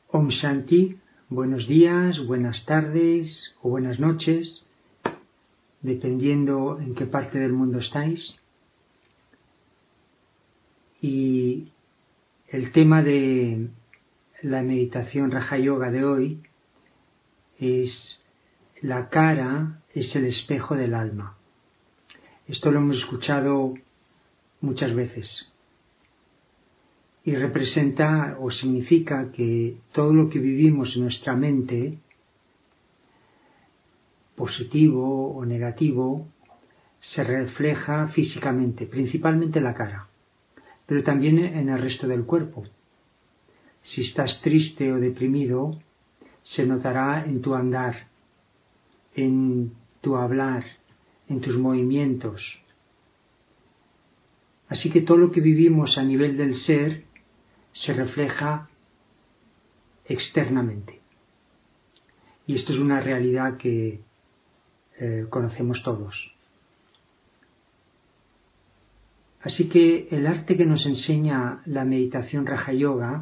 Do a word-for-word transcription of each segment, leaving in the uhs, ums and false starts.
Om Shanti, buenos días, buenas tardes o buenas noches, dependiendo en qué parte del mundo estáis. Y el tema de la meditación Raja Yoga de hoy es la cara es el espejo del alma. Esto lo hemos escuchado muchas veces. Y representa o significa que todo lo que vivimos en nuestra mente, positivo o negativo, se refleja físicamente, principalmente en la cara, pero también en el resto del cuerpo. Si estás triste o deprimido, se notará en tu andar, en tu hablar, en tus movimientos. Así que todo lo que vivimos a nivel del ser se refleja externamente. Y esto es una realidad que eh, conocemos todos. Así que el arte que nos enseña la meditación Raja Yoga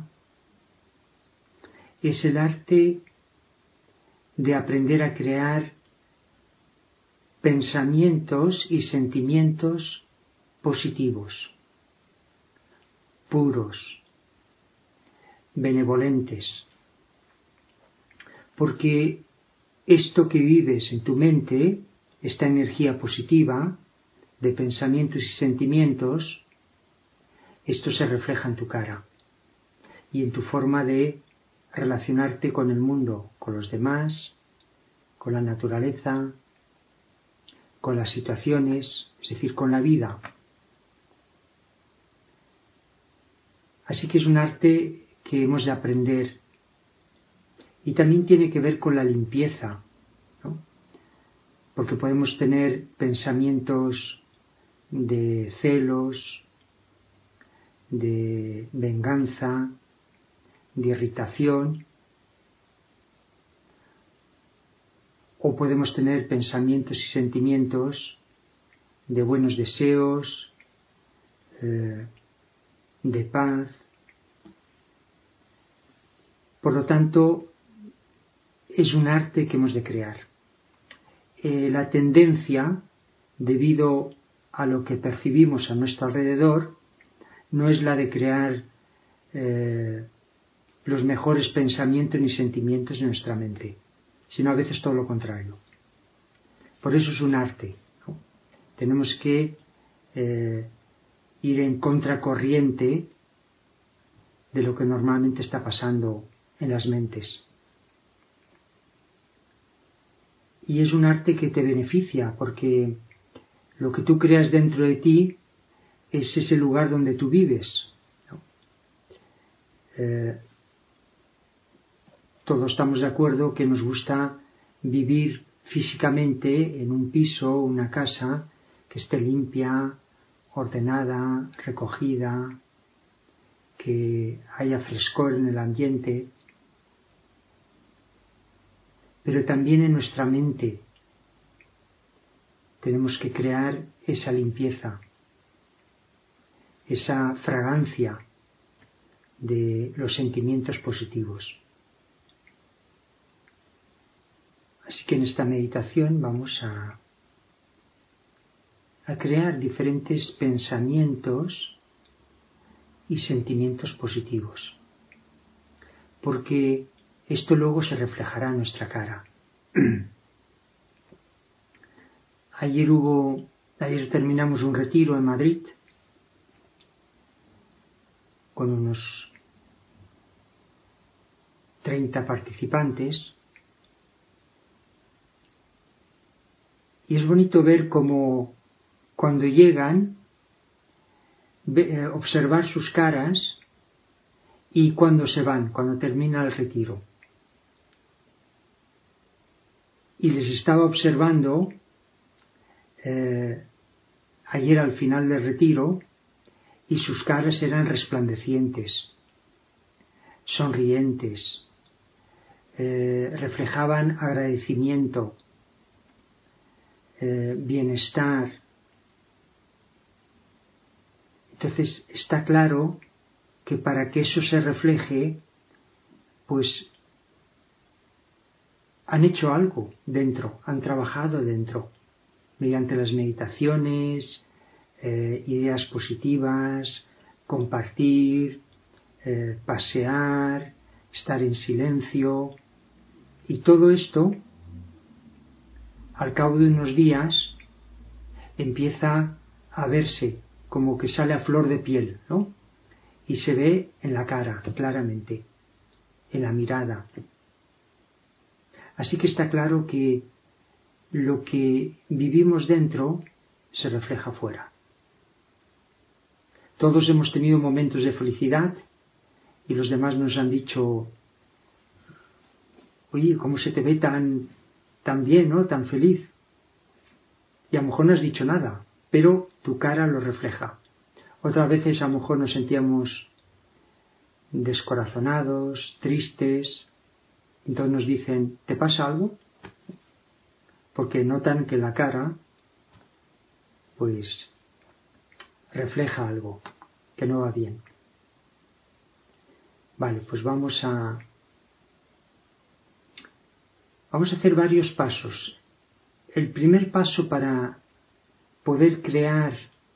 es el arte de aprender a crear pensamientos y sentimientos positivos, puros, benevolentes, porque esto que vives en tu mente, esta energía positiva de pensamientos y sentimientos, esto se refleja en tu cara y en tu forma de relacionarte con el mundo, con los demás, con la naturaleza, con las situaciones, es decir, con la vida. Así que es un arte que hemos de aprender y también tiene que ver con la limpieza, ¿no? Porque podemos tener pensamientos de celos, de venganza, de irritación, o podemos tener pensamientos y sentimientos de buenos deseos, eh, de paz. Por lo tanto, es un arte que hemos de crear. Eh, la tendencia, debido a lo que percibimos a nuestro alrededor, no es la de crear eh, los mejores pensamientos ni sentimientos en nuestra mente, sino a veces todo lo contrario. Por eso es un arte, ¿no? Tenemos que eh, ir en contracorriente de lo que normalmente está pasando en las mentes. Y es un arte que te beneficia, porque lo que tú creas dentro de ti es ese lugar donde tú vives, ¿no? Eh, todos estamos de acuerdo que nos gusta vivir físicamente en un piso, una casa que esté limpia, ordenada, recogida, que haya frescor en el ambiente, pero también en nuestra mente tenemos que crear esa limpieza, esa fragancia de los sentimientos positivos. Así que en esta meditación vamos a, a crear diferentes pensamientos y sentimientos positivos, porque esto luego se reflejará en nuestra cara. Ayer hubo, ayer terminamos un retiro en Madrid con unos treinta participantes y es bonito ver cómo cuando llegan, observar sus caras y cuando se van, cuando termina el retiro. Y les estaba observando eh, ayer al final del retiro y sus caras eran resplandecientes, sonrientes, eh, reflejaban agradecimiento, eh, bienestar. Entonces está claro que para que eso se refleje pues han hecho algo dentro, han trabajado dentro, mediante las meditaciones, eh, ideas positivas, compartir, eh, pasear, estar en silencio, y todo esto, al cabo de unos días, empieza a verse como que sale a flor de piel, ¿no? Y se ve en la cara, claramente, en la mirada. Así que está claro que lo que vivimos dentro se refleja fuera. Todos hemos tenido momentos de felicidad y los demás nos han dicho: oye, ¿cómo se te ve tan, tan bien, ¿no? Tan feliz? Y a lo mejor no has dicho nada, pero tu cara lo refleja. Otras veces a lo mejor nos sentíamos descorazonados, tristes. Entonces nos dicen: ¿te pasa algo? Porque notan que la cara pues refleja algo que no va bien. Vale, pues vamos a vamos a hacer varios pasos. El primer paso para poder crear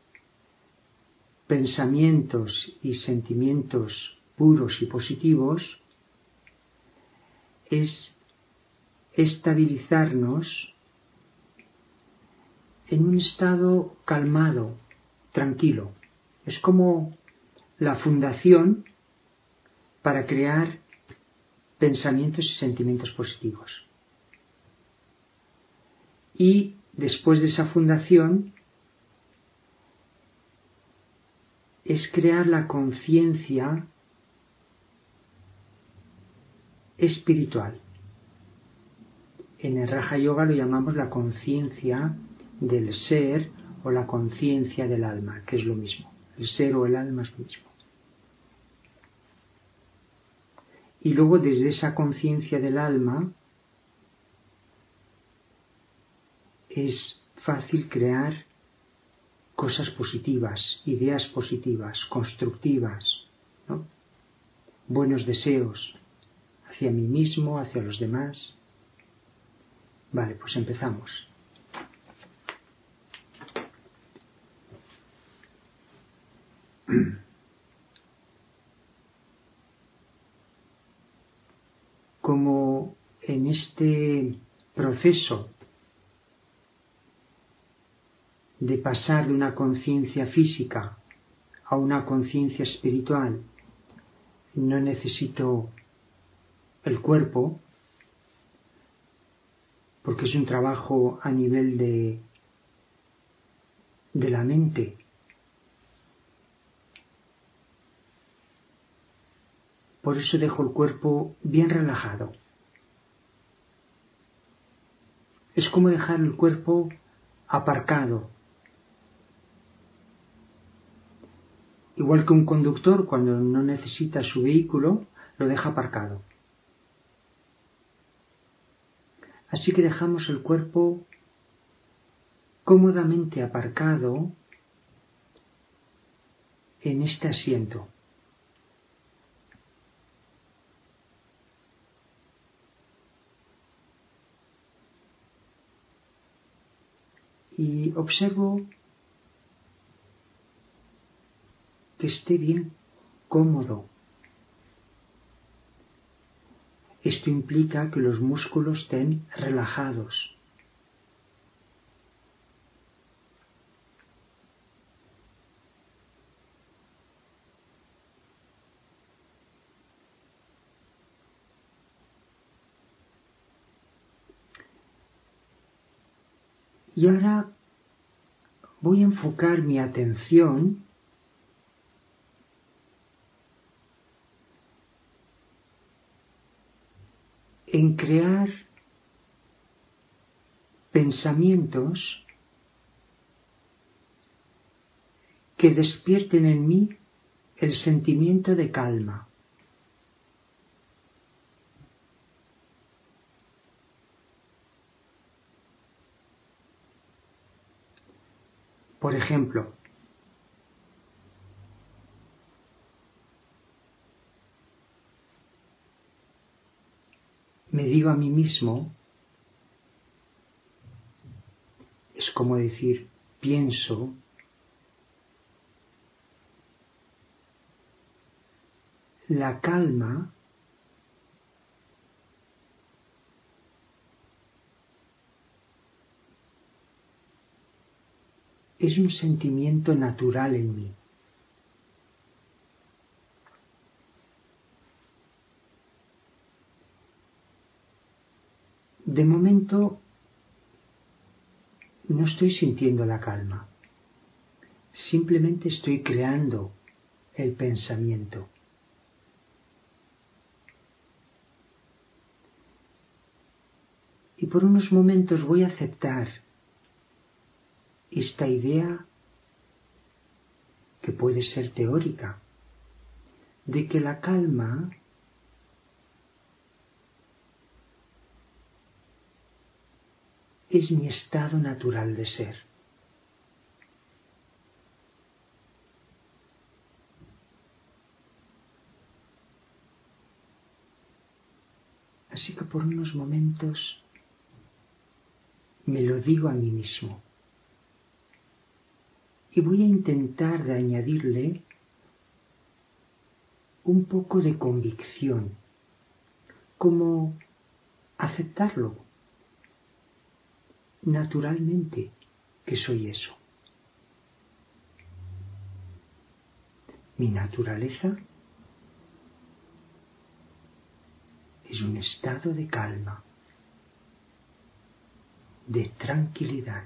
pensamientos y sentimientos puros y positivos es estabilizarnos en un estado calmado, tranquilo. Es como la fundación para crear pensamientos y sentimientos positivos. Y después de esa fundación es crear la conciencia espiritual. En el Raja Yoga lo llamamos la conciencia del ser o la conciencia del alma, que es lo mismo. El ser o el alma es lo mismo. Y luego desde esa conciencia del alma es fácil crear cosas positivas, ideas positivas, constructivas, ¿no? Buenos deseos hacia mí mismo, hacia los demás. Vale, pues empezamos. Como en este proceso de pasar de una conciencia física a una conciencia espiritual, no necesito el cuerpo, porque es un trabajo a nivel de, de la mente. Por eso dejo el cuerpo bien relajado. Es como dejar el cuerpo aparcado. Igual que un conductor, cuando no necesita su vehículo, lo deja aparcado. Así que dejamos el cuerpo cómodamente aparcado en este asiento. Y observo que esté bien cómodo. Esto implica que los músculos estén relajados. Y ahora voy a enfocar mi atención en crear pensamientos que despierten en mí el sentimiento de calma. Por ejemplo, me digo a mí mismo, es como decir, pienso, la calma es un sentimiento natural en mí. De momento no estoy sintiendo la calma, simplemente estoy creando el pensamiento. Y por unos momentos voy a aceptar esta idea que puede ser teórica, de que la calma es mi estado natural de ser. Así que por unos momentos me lo digo a mí mismo y voy a intentar de añadirle un poco de convicción, como aceptarlo naturalmente que soy eso. Mi naturaleza es un estado de calma, de tranquilidad.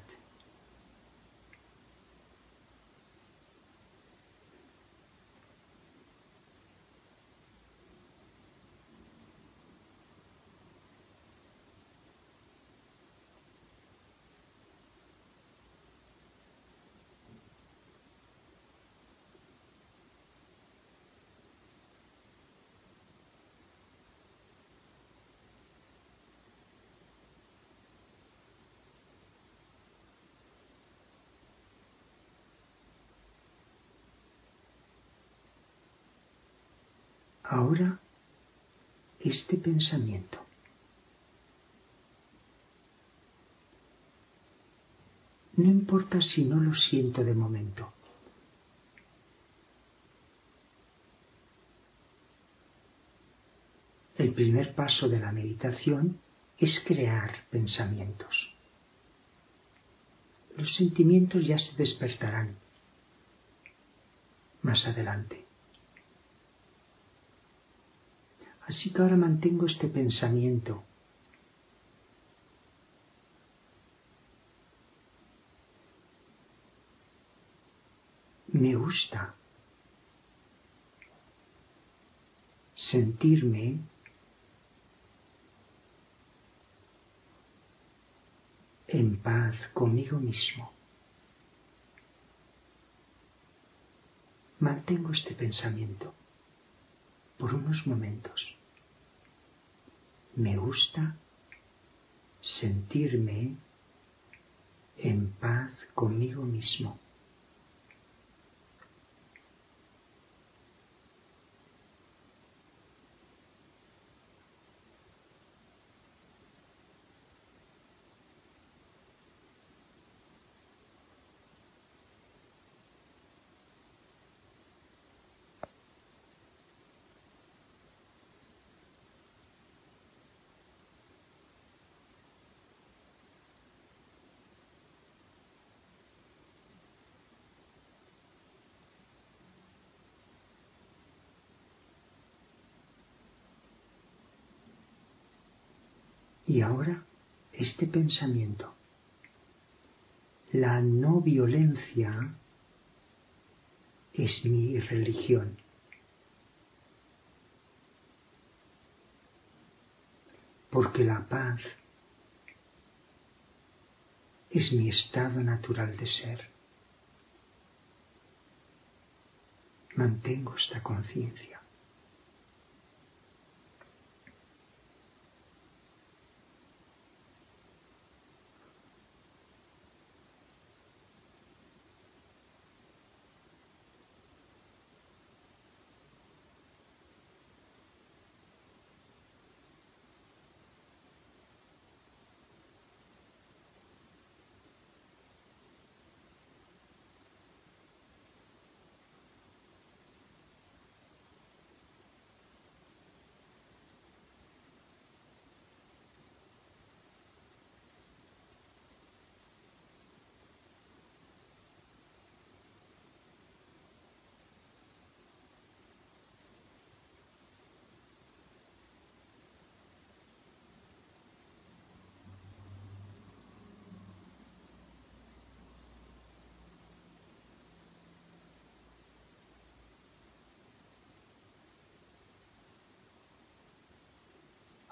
Ahora, este pensamiento. No importa si no lo siento de momento. El primer paso de la meditación es crear pensamientos. Los sentimientos ya se despertarán más adelante. Así que ahora mantengo este pensamiento. Me gusta sentirme en paz conmigo mismo. Mantengo este pensamiento por unos momentos. Me gusta sentirme en paz conmigo mismo. Y ahora este pensamiento. La no violencia es mi religión. Porque la paz es mi estado natural de ser. Mantengo esta conciencia.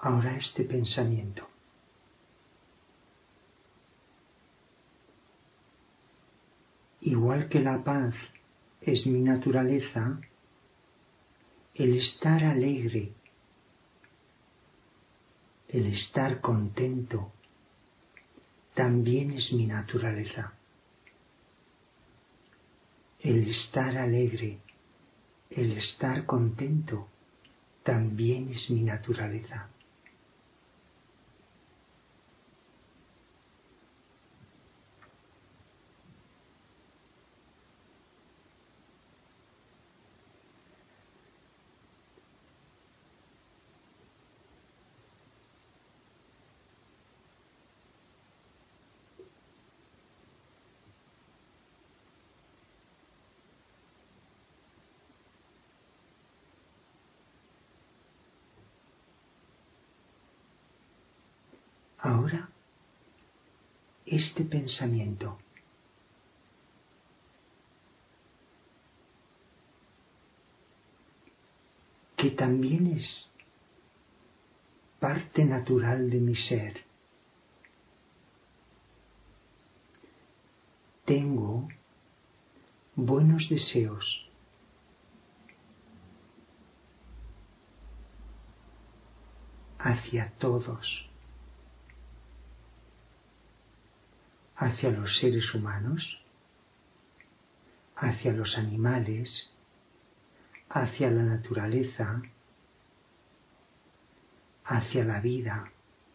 ahora este pensamiento. Igual que la paz es mi naturaleza, el estar alegre, el estar contento, también es mi naturaleza. El estar alegre, el estar contento, también es mi naturaleza. Ahora, este pensamiento, que también es parte natural de mi ser, tengo buenos deseos hacia todos, hacia los seres humanos, hacia los animales, hacia la naturaleza, hacia la vida.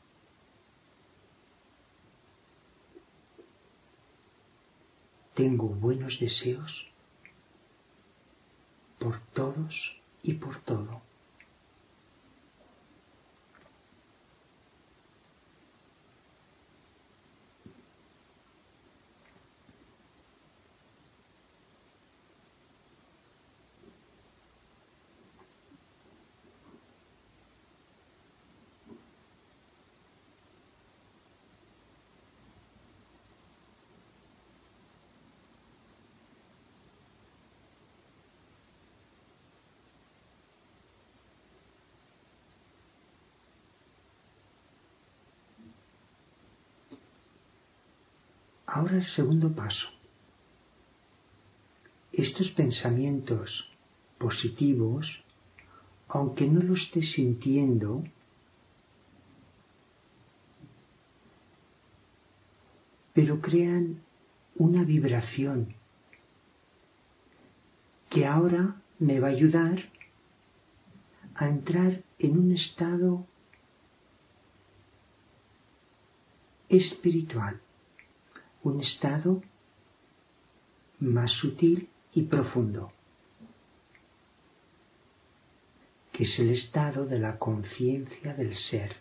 Tengo buenos deseos por todos y por todo. Ahora el segundo paso. Estos pensamientos positivos, aunque no lo esté sintiendo, pero crean una vibración que ahora me va a ayudar a entrar en un estado espiritual, un estado más sutil y profundo, que es el estado de la conciencia del ser.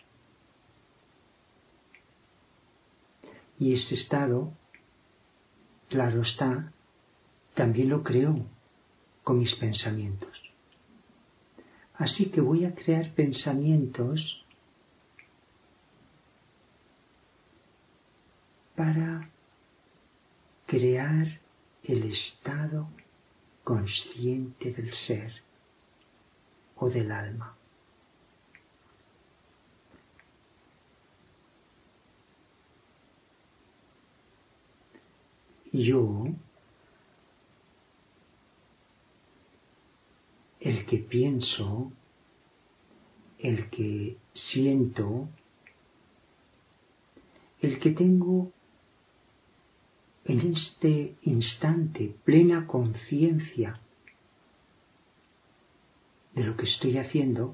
Y este estado, claro está, también lo creo con mis pensamientos. Así que voy a crear pensamientos para crear el estado consciente del ser o del alma. Yo, el que pienso, el que siento, el que tengo en este instante plena conciencia de lo que estoy haciendo,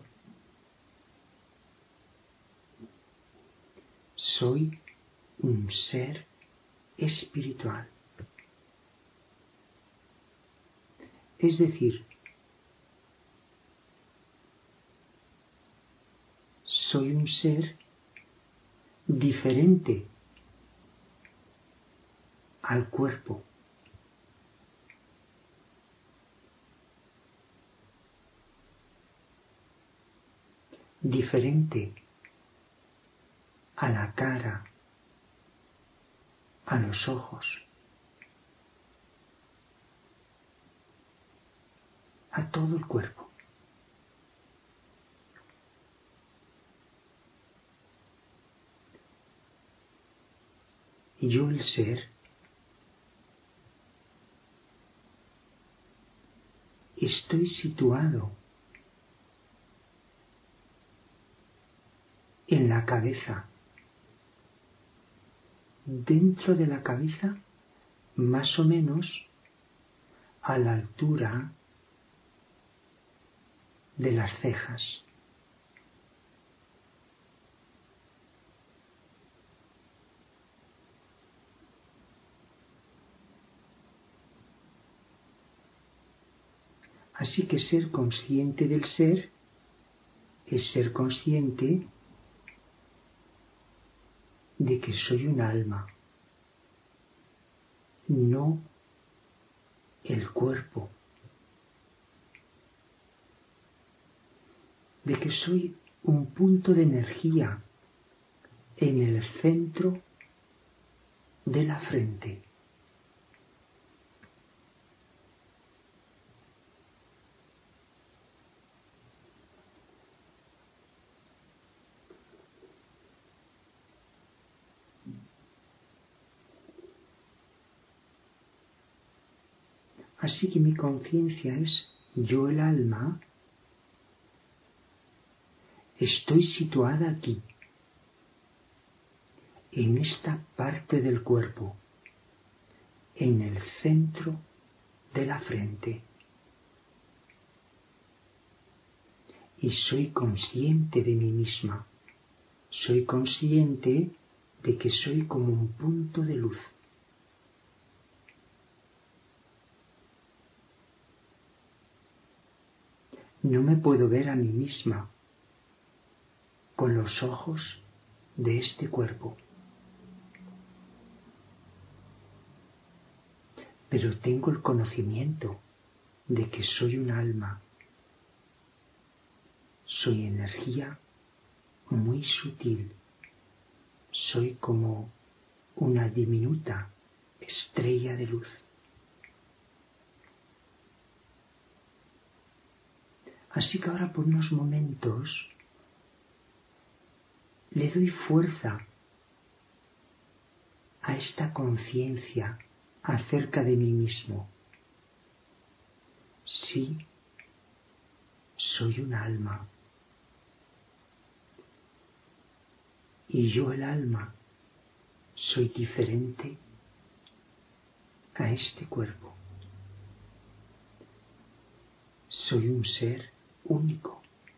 soy un ser espiritual. Es decir, soy un ser diferente al cuerpo. Diferente a la cara, a los ojos, a todo el cuerpo. yo el ser, estoy situado en la cabeza, dentro de la cabeza, más o menos a la altura de las cejas. Así que ser consciente del ser es ser consciente de que soy un alma, no el cuerpo, de que soy un punto de energía en el centro de la frente. Así que mi conciencia es yo el alma, estoy situada aquí, en esta parte del cuerpo, en el centro de la frente. Y soy consciente de mí misma, soy consciente de que soy como un punto de luz. No me puedo ver a mí misma con los ojos de este cuerpo, pero tengo el conocimiento de que soy un alma, soy energía muy sutil, soy como una diminuta estrella de luz. Así que ahora por unos momentos le doy fuerza a esta conciencia acerca de mí mismo. Sí, soy un alma. Y yo el alma soy diferente a este cuerpo. Soy un ser único.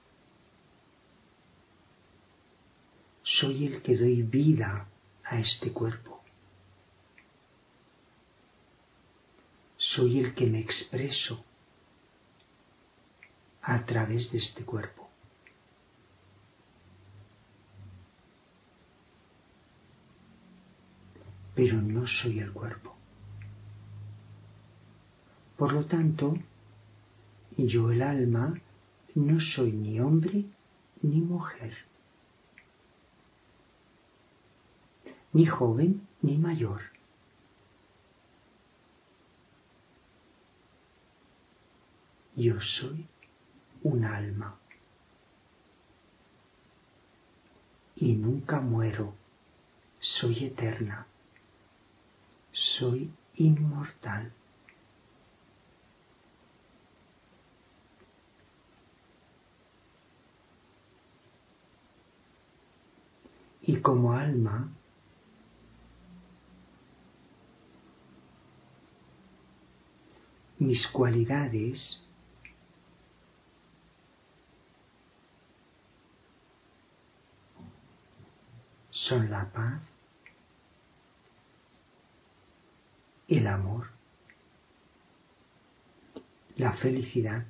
Soy el que doy vida a este cuerpo. Soy el que me expreso a través de este cuerpo. Pero no soy el cuerpo. Por lo tanto, yo el alma no soy ni hombre ni mujer, ni joven ni mayor. Yo soy un alma y nunca muero, soy eterna, soy inmortal. Y como alma, mis cualidades son la paz, el amor, la felicidad,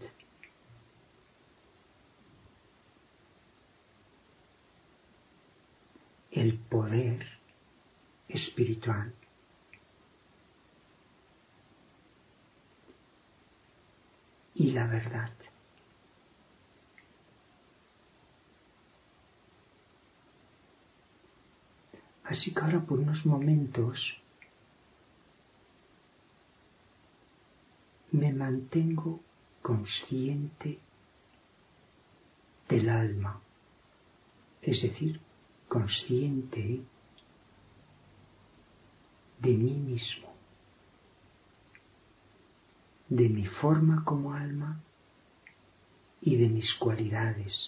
el poder espiritual y la verdad. Así que ahora por unos momentos me mantengo consciente del alma, es decir, consciente de mí mismo, de mi forma como alma y de mis cualidades.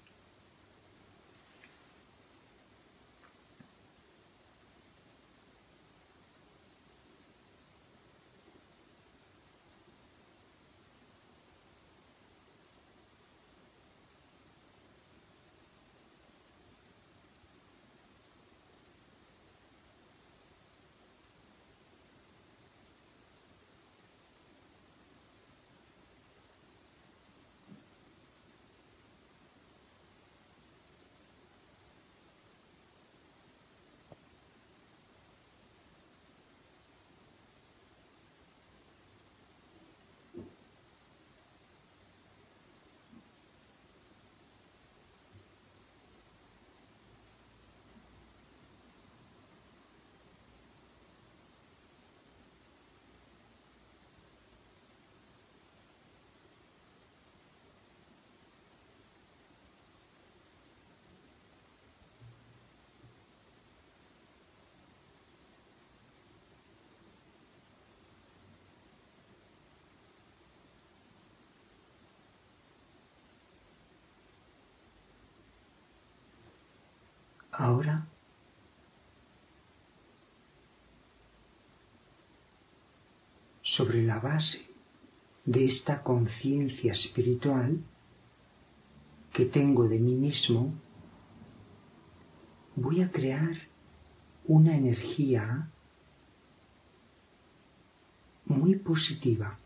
Ahora, sobre la base de esta conciencia espiritual que tengo de mí mismo, voy a crear una energía muy positiva,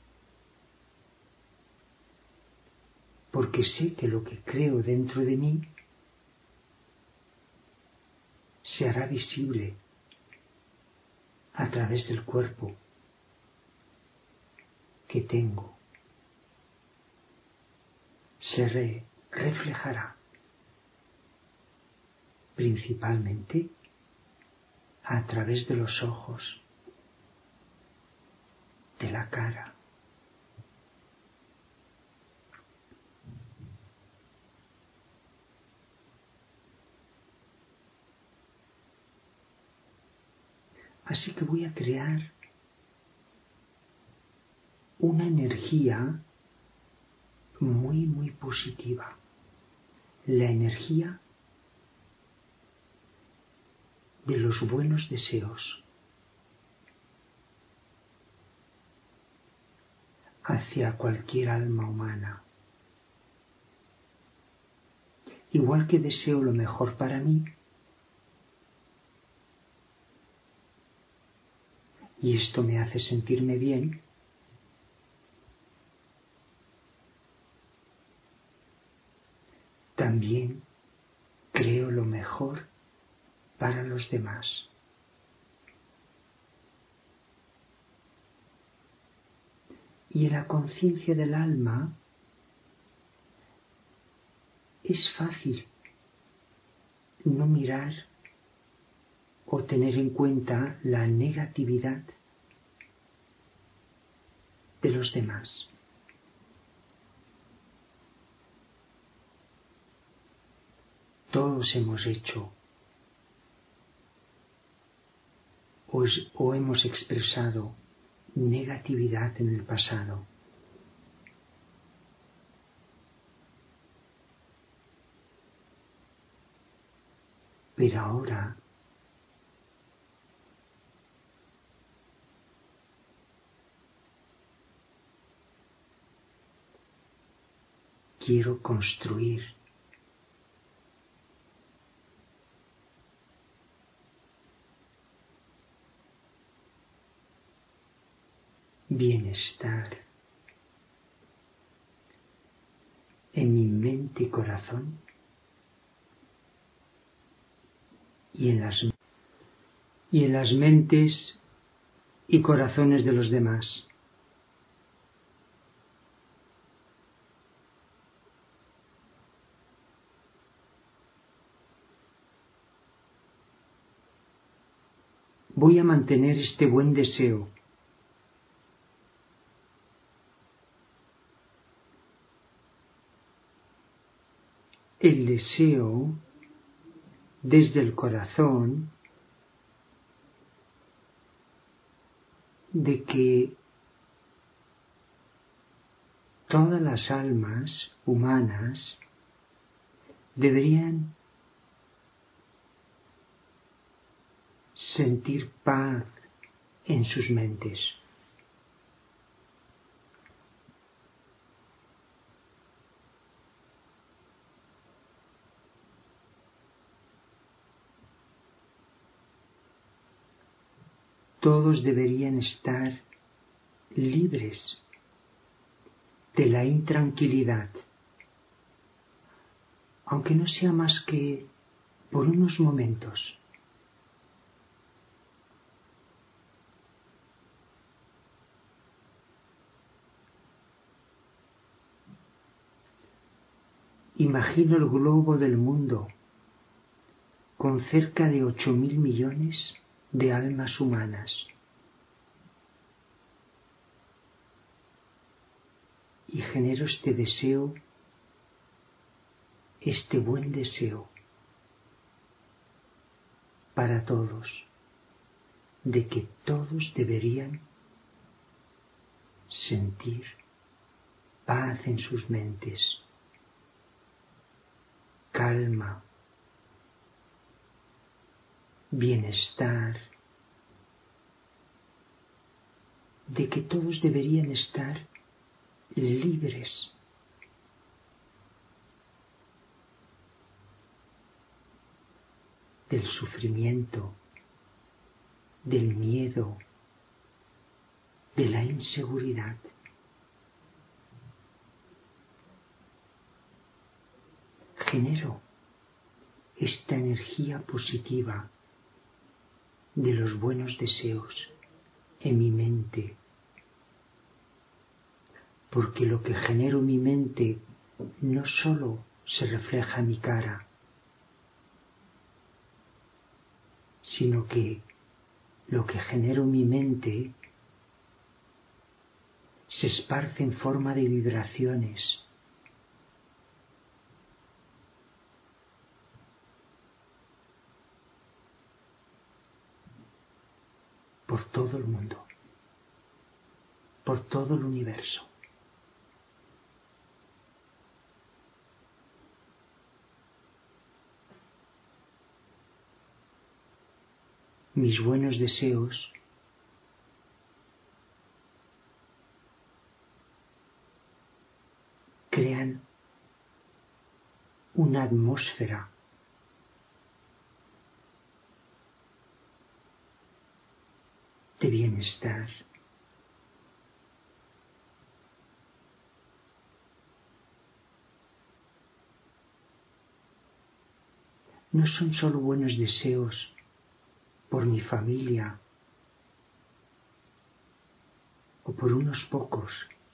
porque sé que lo que creo dentro de mí se hará visible a través del cuerpo que tengo, se re- reflejará principalmente a través de los ojos, de la cara. Así que voy a crear una energía muy, muy positiva. La energía de los buenos deseos hacia cualquier alma humana. Igual que deseo lo mejor para mí, y esto me hace sentirme bien, también creo lo mejor para los demás. Y en la conciencia del alma es fácil no mirar o tener en cuenta la negatividad de los demás. Todos hemos hecho o, es, o hemos expresado negatividad en el pasado. Pero ahora quiero construir bienestar en mi mente y corazón y en las, y en las mentes y corazones de los demás. Voy a mantener este buen deseo el deseo desde el corazón de que todas las almas humanas deberían sentir paz en sus mentes. Todos deberían estar libres de la intranquilidad, aunque no sea más que por unos momentos. Imagino el globo del mundo con cerca de ocho mil millones de almas humanas. Y genero este deseo, este buen deseo para todos, de que todos deberían sentir paz en sus mentes, calma, bienestar, de que todos deberían estar libres del sufrimiento, del miedo, de la inseguridad. Genero esta energía positiva de los buenos deseos en mi mente, porque lo que genero en mi mente no solo se refleja en mi cara, sino que lo que genero en mi mente se esparce en forma de vibraciones por todo el mundo, por todo el universo. Mis buenos deseos crean una atmósfera de bienestar, no son solo buenos deseos por mi familia o por unos pocos,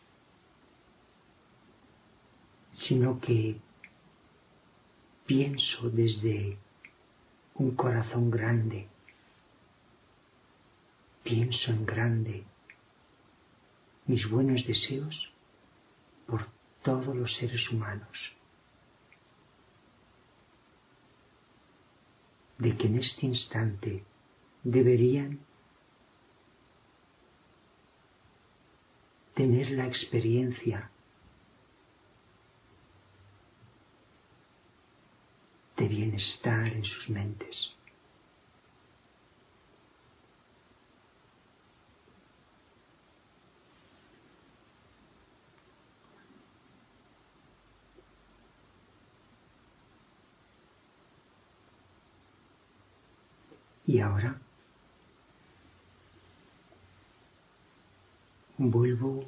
sino que pienso desde un corazón grande, pienso en grande mis buenos deseos por todos los seres humanos, de que en este instante deberían tener la experiencia de bienestar en sus mentes. Y ahora vuelvo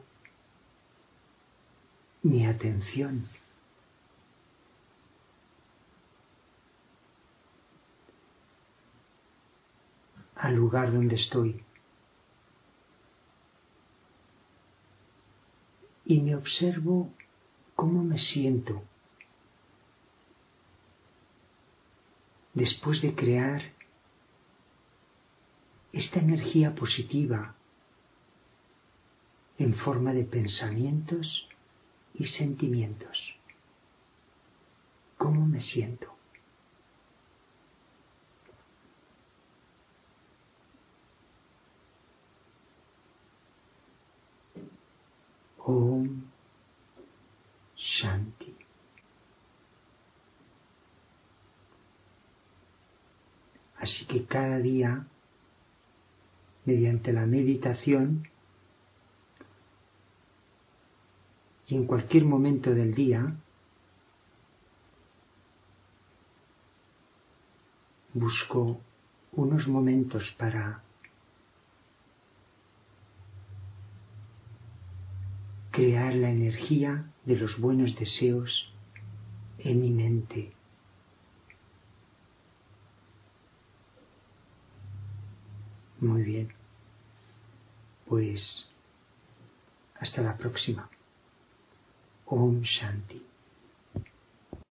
mi atención al lugar donde estoy y me observo cómo me siento después de crear esta energía positiva en forma de pensamientos y sentimientos. ¿Cómo me siento? Om Shanti. Así que cada día, mediante la meditación y en cualquier momento del día, busco unos momentos para crear la energía de los buenos deseos en mi mente. Muy bien, pues hasta la próxima. Om Shanti.